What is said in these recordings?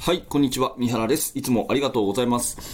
はい、こんにちは。三原です。いつもありがとうございます。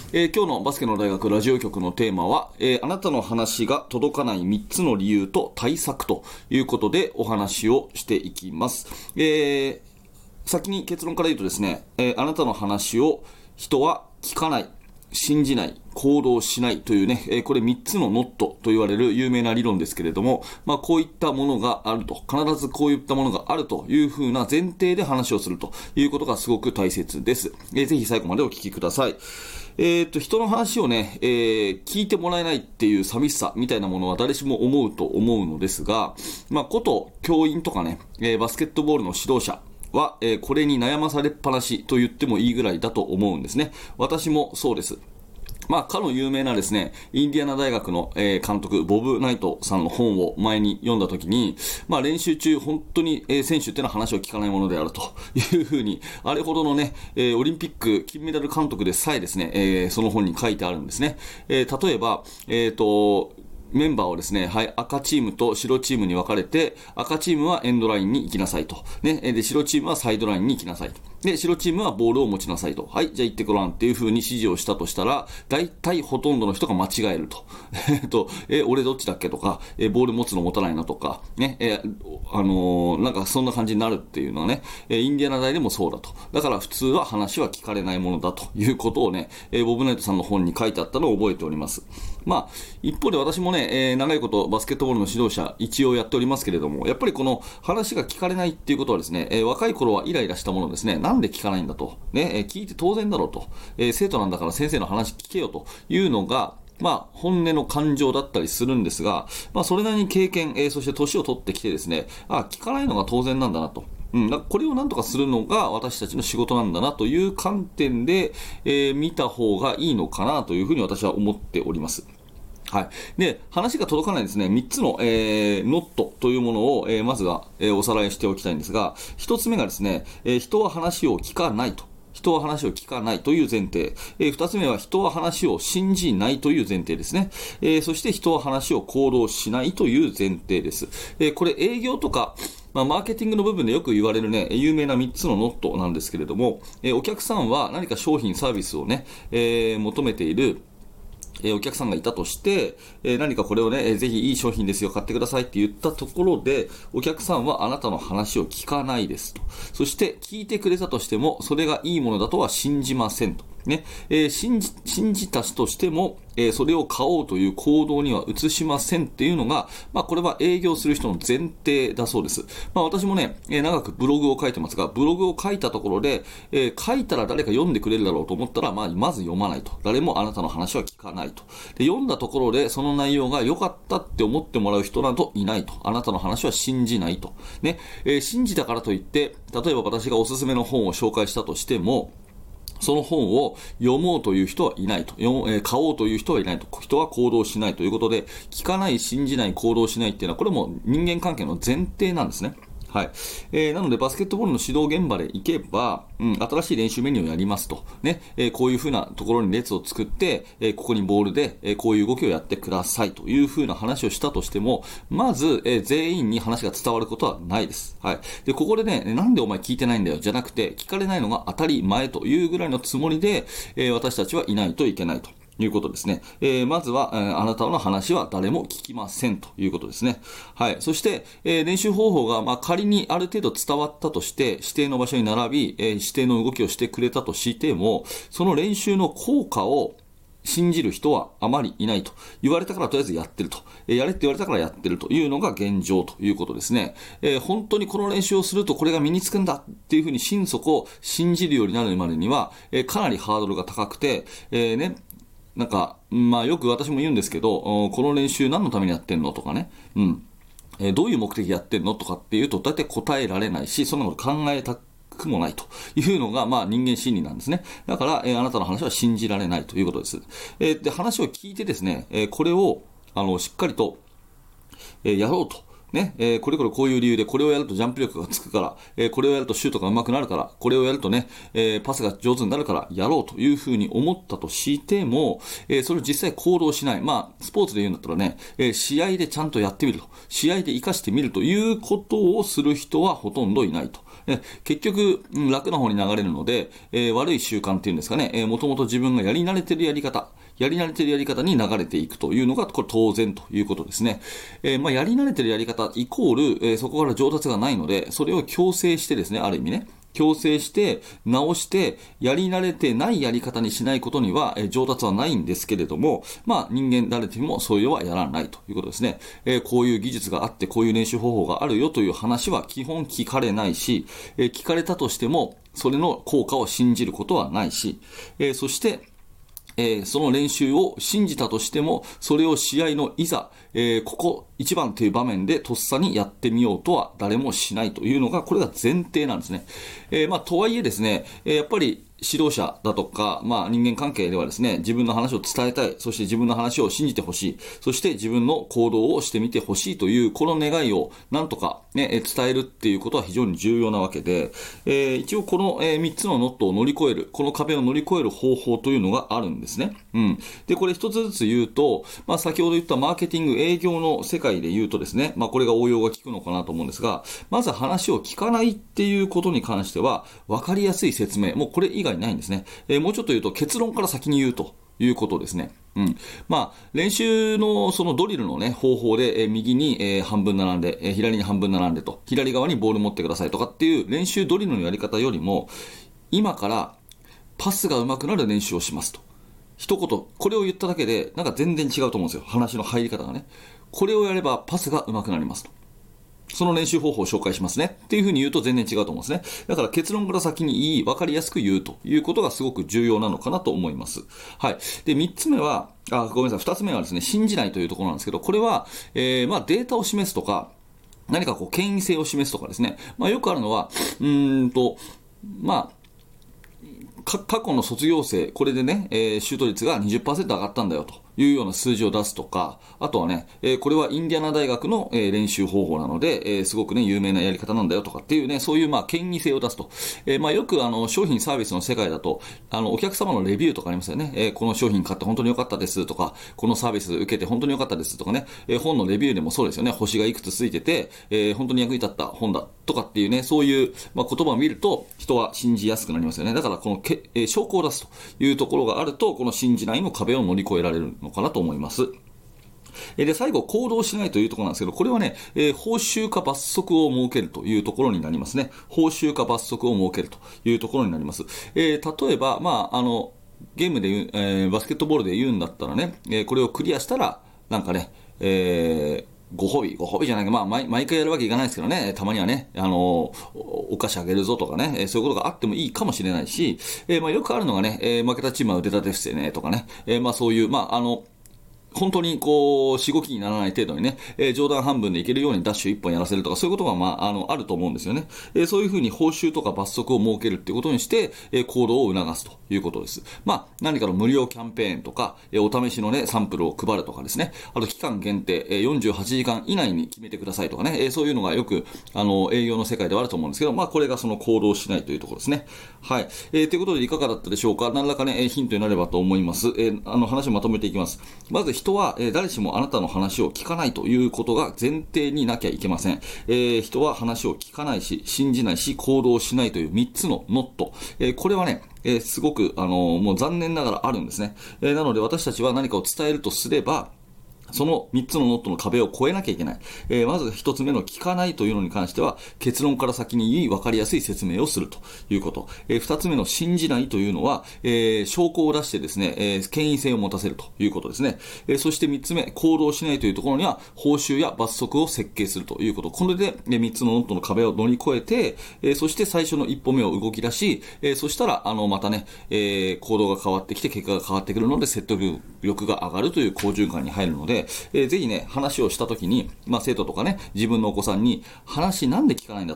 今日のバスケの大学ラジオ局のテーマは、あなたの話が届かない3つの理由と対策ということでお話をしていきます。先に結論から言うとですね、あなたの話を人は聞かない、信じない、行動しないというね、これ3つのノットと言われる有名な理論ですけれども、こういったものがあると、必ずこういったものがあるというふうな前提で話をするということがすごく大切です。ぜひ最後までお聞きください。人の話をね、聞いてもらえないっていう寂しさみたいなものは誰しも思うと思うのですが、こと教員とかね、バスケットボールの指導者は、これに悩まされっぱなしと言ってもいいぐらいだと思うんですね。私もそうです。かの有名なですね、インディアナ大学の、監督、ボブ・ナイトさんの本を前に読んだときに、練習中、本当に、選手っていうのは話を聞かないものであるというふうに、あれほどのね、オリンピック金メダル監督でさえですね、その本に書いてあるんですね。例えば、メンバーをですね、赤チームと白チームに分かれて、赤チームはエンドラインに行きなさいと。ね、で、白チームはサイドラインに行きなさいと。で、白チームはボールを持ちなさいと。はい、じゃあ行ってごらんっていう風に指示をしたとしたら、大体ほとんどの人が間違えると。俺どっちだっけとか、ボール持つの持たないのとか、ね、なんかそんな感じになるっていうのはね、インディアナ大でもそうだと。だから普通は話は聞かれないものだということをね、ボブナイトさんの本に書いてあったのを覚えております。一方で私もね、長いことバスケットボールの指導者一応やっておりますけれども、やっぱりこの話が聞かれないっていうことはですね、若い頃はイライラしたものですね、なんで聞かないんだと、ね、聞いて当然だろうと、生徒なんだから先生の話聞けよというのが本音の感情だったりするんですが、それなりに経験、そして年を取ってきてですね、聞かないのが当然なんだなと。これをなんとかするのが私たちの仕事なんだなという観点で、見た方がいいのかなというふうに私は思っております。はい。で、話が届かないですね、3つの、ノットというものを、まずは、おさらいしておきたいんですが、1つ目がですね、人は話を聞かないと。人は話を聞かないという前提。2つ目は人は話を信じないという前提ですね。そして人は話を行動しないという前提です。これ営業とか、マーケティングの部分でよく言われるね、有名な3つのノットなんですけれども、お客さんは何か商品サービスをね、求めているお客さんがいたとして、何かこれをね、ぜひいい商品ですよ、買ってくださいって言ったところで、お客さんはあなたの話を聞かないですと。そして聞いてくれたとしても、それがいいものだとは信じませんと。ね、信じたとしても、それを買おうという行動には移しませんっていうのが、これは営業する人の前提だそうです。私もね、長くブログを書いてますが、ブログを書いたところで、書いたら誰か読んでくれるだろうと思ったら、まず読まないと。誰もあなたの話は聞かないと。で、読んだところで、その内容が良かったって思ってもらう人などいないと。あなたの話は信じないと。ね、信じたからといって、例えば私がおすすめの本を紹介したとしても、その本を読もうという人はいないと。買おうという人はいないと。人は行動しないということで、聞かない、信じない、行動しないっていうのは、これも人間関係の前提なんですね。はい。なので、バスケットボールの指導現場で行けば、新しい練習メニューをやりますと。ね。こういう風なところに列を作って、ここにボールで、こういう動きをやってくださいという風な話をしたとしても、まず、全員に話が伝わることはないです。はい。で、ここでね、なんでお前聞いてないんだよ、じゃなくて、聞かれないのが当たり前というぐらいのつもりで、私たちはいないといけないということですね。まずは、あなたの話は誰も聞きませんということですね。はい。そして、練習方法が、仮にある程度伝わったとして、指定の場所に並び、指定の動きをしてくれたとしても、その練習の効果を信じる人はあまりいないと。言われたからとりあえずやってると。やれって言われたからやってるというのが現状ということですね。本当にこの練習をするとこれが身につくんだっていうふうに心底信じるようになるまでには、かなりハードルが高くて、なんか、よく私も言うんですけど、この練習何のためにやってんのとかね、どういう目的でやってんのとかっていうと、大体答えられないし、そんなこと考えたくもないというのが、人間心理なんですね。だから、あなたの話は信じられないということです。で、話を聞いてですね、これを、しっかりと、やろうと。 ね、これこういう理由で、これをやるとジャンプ力がつくから、これをやるとシュートが上手くなるから、これをやるとね、パスが上手になるからやろうというふうに思ったとしても、それを実際行動しない。スポーツで言うんだったらね、試合でちゃんとやってみると。試合で活かしてみるということをする人はほとんどいないと。結局、楽な方に流れるので、悪い習慣っていうんですかね、もともと自分がやり慣れてるやり方に流れていくというのが、これ当然ということですね。やり慣れてるやり方イコール、そこから上達がないので、それを強制してですね、ある意味ね、強制して直してやり慣れてないやり方にしないことには上達はないんですけれども、人間誰でもそれはやらないということですね。こういう技術があってこういう練習方法があるよという話は基本聞かれないし、聞かれたとしてもそれの効果を信じることはないし、そしてその練習を信じたとしても、それを試合のいざ、ここ一番という場面でとっさにやってみようとは誰もしないというのが、これが前提なんですね。とはいえですね、やっぱり指導者だとか、人間関係ではですね、自分の話を伝えたい、そして自分の話を信じてほしい、そして自分の行動をしてみてほしいという、この願いをなんとか、伝えるっていうことは非常に重要なわけで、一応この3つのノットを乗り越える、この壁を乗り越える方法というのがあるんですね。で、これ一つずつ言うと、先ほど言ったマーケティング、営業の世界で言うとですね、これが応用が効くのかなと思うんですが、まず話を聞かないっていうことに関しては、分かりやすい説明、もうこれ以外ないんですね。もうちょっと言うと結論から先に言うということですね。練習のそのドリルのね、方法で、右に、半分並んで、左に半分並んでと、左側にボール持ってくださいとかっていう練習ドリルのやり方よりも、今からパスが上手くなる練習をしますと。一言、これを言っただけで、なんか全然違うと思うんですよ。話の入り方がね。これをやればパスが上手くなりますと。その練習方法を紹介しますねっていう風に言うと全然違うと思うんですね。だから結論から先に言い、分かりやすく言うということがすごく重要なのかなと思います。はい。で、3つ目は、ごめんなさい、2つ目はですね、信じないというところなんですけど、これは、データを示すとか、何か権威性を示すとかですね。よくあるのは、過去の卒業生、これでね、シュート率が 20% 上がったんだよというような数字を出すとか、あとはね、これはインディアナ大学の、練習方法なので、すごくね、有名なやり方なんだよとかっていうね、そういう権威性を出すと。よく商品サービスの世界だと、お客様のレビューとかありますよね。この商品買って本当に良かったですとか、このサービス受けて本当に良かったですとかね、本のレビューでもそうですよね。星がいくつついてて、本当に役に立った本だとかっていうね、そういう、言葉を見ると人は信じやすくなりますよね。だからこの証拠を出すというところがあると、この信じないの壁を乗り越えられるのかなと思います。で、最後、行動しないというところなんですけど、これはね、報酬か罰則を設けるというところになりますね。報酬か罰則を設けるというところになります。例えば、ゲームで言う、バスケットボールで言うんだったらね、これをクリアしたら、なんかね、ご褒美じゃないか、毎回やるわけいかないですけどね、たまにはね、お菓子あげるぞとかね、そういうことがあってもいいかもしれないし、よくあるのがね、負けたチームは腕立て伏せね、とかね、そういう、本当にしごきにならない程度にね、上段半分でいけるようにダッシュ1本やらせるとか、そういうことがあると思うんですよね。そういうふうに報酬とか罰則を設けるっていうことにして、行動を促すということです。何かの無料キャンペーンとか、お試しのね、サンプルを配るとかですね、あと期間限定、48時間以内に決めてくださいとかね、そういうのがよく、営業の世界ではあると思うんですけど、これがその行動しないというところですね。はい。ということでいかがだったでしょうか。何らかね、ヒントになればと思います。話をまとめていきます。まず人は、誰しもあなたの話を聞かないということが前提になきゃいけません。人は話を聞かないし、信じないし、行動しないという3つのノット。これはね、すごく、もう残念ながらあるんですね。なので私たちは何かを伝えるとすれば、その3つのノットの壁を越えなきゃいけない。まず1つ目の聞かないというのに関しては、結論から先に言い分かりやすい説明をするということ。2つ目の信じないというのは、証拠を出してですね、権威性を持たせるということですね。そして3つ目、行動しないというところには、報酬や罰則を設計するということ。これで3つのノットの壁を乗り越えて、そして最初の一歩目を動き出し、そしたら、またね、行動が変わってきて、結果が変わってくるので、説得力が上がるという好循環に入るので、ぜひね、話をしたときに、生徒とかね、自分のお子さんに、話なんで聞かないんだと。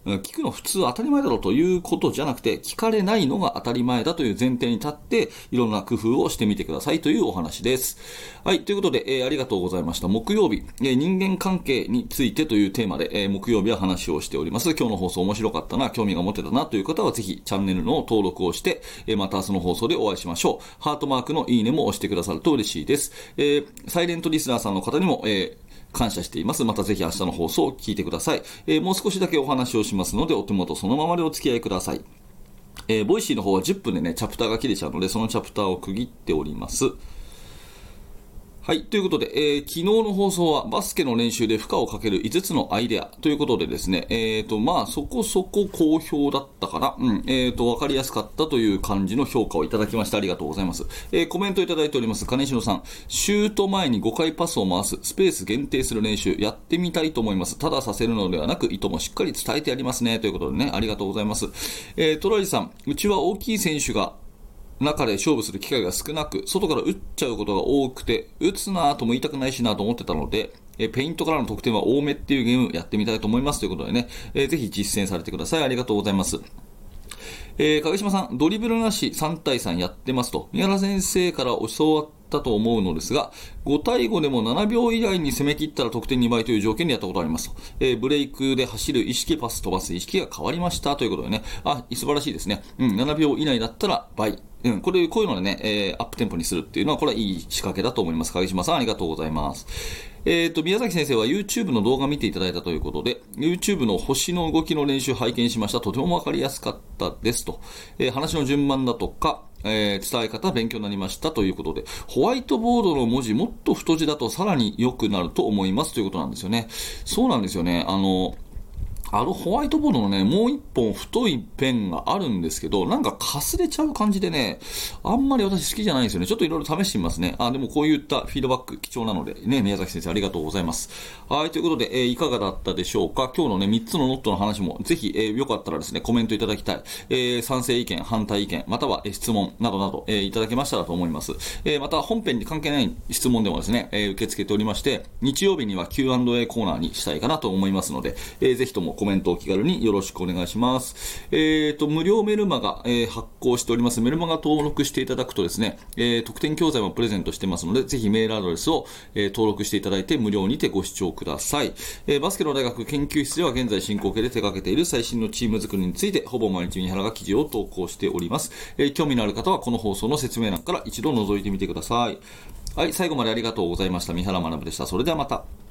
聞くの普通当たり前だろうということじゃなくて、聞かれないのが当たり前だという前提に立って、いろんな工夫をしてみてくださいというお話です。はい、ということで、ありがとうございました。木曜日、人間関係についてというテーマで、木曜日は話をしております。今日の放送面白かったな、興味が持てたなという方はぜひチャンネルの登録をして、また明日の放送でお会いしましょう。ハートマークのいいねも押してくださると嬉しいです。サイレントリスナーさんの方にも、感謝しています。またぜひ明日の放送を聞いてください。もう少しだけお話をしますので、お手元そのままでお付き合いください。ボイシーの方は10分でね、チャプターが切れちゃうので、そのチャプターを区切っております。はい。ということで、昨日の放送はバスケの練習で負荷をかける5つのアイデアということでですね、そこそこ好評だったかな。わかりやすかったという感じの評価をいただきましてありがとうございます。コメントいただいております。金城さん、シュート前に5回パスを回す、スペース限定する練習、やってみたいと思います。たださせるのではなく、意図もしっかり伝えてやりますね。ということでね、ありがとうございます。トライさん、うちは大きい選手が中で勝負する機会が少なく、外から打っちゃうことが多くて、打つなぁとも言いたくないしなと思ってたので、ペイントからの得点は多めっていうゲームやってみたいと思いますということでね、ぜひ実践されてください。ありがとうございます。影島さん、ドリブルなし3対3やってますと、宮原先生から教わったと思うのですが、5対5でも7秒以内に攻め切ったら得点2倍という条件でやったことがありますと。ブレイクで走る意識、パス飛ばす意識が変わりましたということでね、素晴らしいですね。7秒以内だったら倍。こういうのでね、アップテンポにするっていうのは、これはいい仕掛けだと思います。影島さん、ありがとうございます。宮崎先生は YouTube の動画見ていただいたということで、YouTube の星の動きの練習拝見しました。とてもわかりやすかったですと。話の順番だとか、伝え方勉強になりましたということで、ホワイトボードの文字もっと太字だとさらに良くなると思いますということなんですよね。そうなんですよね。ホワイトボードのね、もう一本太いペンがあるんですけど、なんかかすれちゃう感じでね、あんまり私好きじゃないんですよね。ちょっといろいろ試してみますね。でもこういったフィードバック貴重なので、ね、宮崎先生ありがとうございます。はい、ということで、いかがだったでしょうか。今日のね、3つのノットの話も、ぜひ、よかったらですね、コメントいただきたい。賛成意見、反対意見、または、質問などなど、いただけましたらと思います。また、本編に関係ない質問でもですね、受け付けておりまして、日曜日には Q&A コーナーにしたいかなと思いますので、ぜひともコメントをお気軽によろしくお願いします。無料メルマガ、発行しております。メルマガ登録していただくとですね、特典教材もプレゼントしてますので、ぜひメールアドレスを、登録していただいて無料にてご視聴ください。バスケの大学研究室では現在進行形で手掛けている最新のチーム作りについて、ほぼ毎日三原が記事を投稿しております。興味のある方はこの放送の説明欄から一度覗いてみてください。はい、最後までありがとうございました。三原学でした。それではまた。